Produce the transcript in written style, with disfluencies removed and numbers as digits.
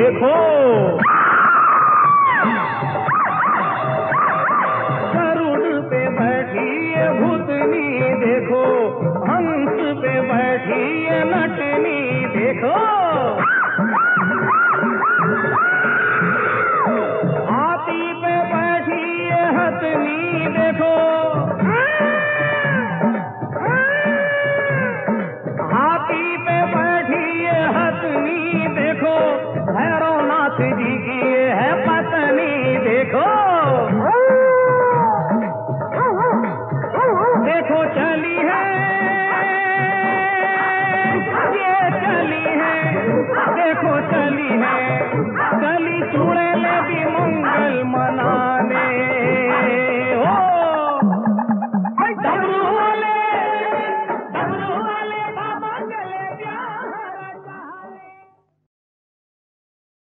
देखो। गरुड़ पे बैठी ये भूतनी देखो, हंस पे बैठी ये नटनी देखो। हाथी पे बैठी ये हथनी देखो, हाथी पे बैठी ये हथनी देखो। भैरवनाथ जी की ये है पत्नी देखो। देखो चली है, ये चली है, देखो चली है।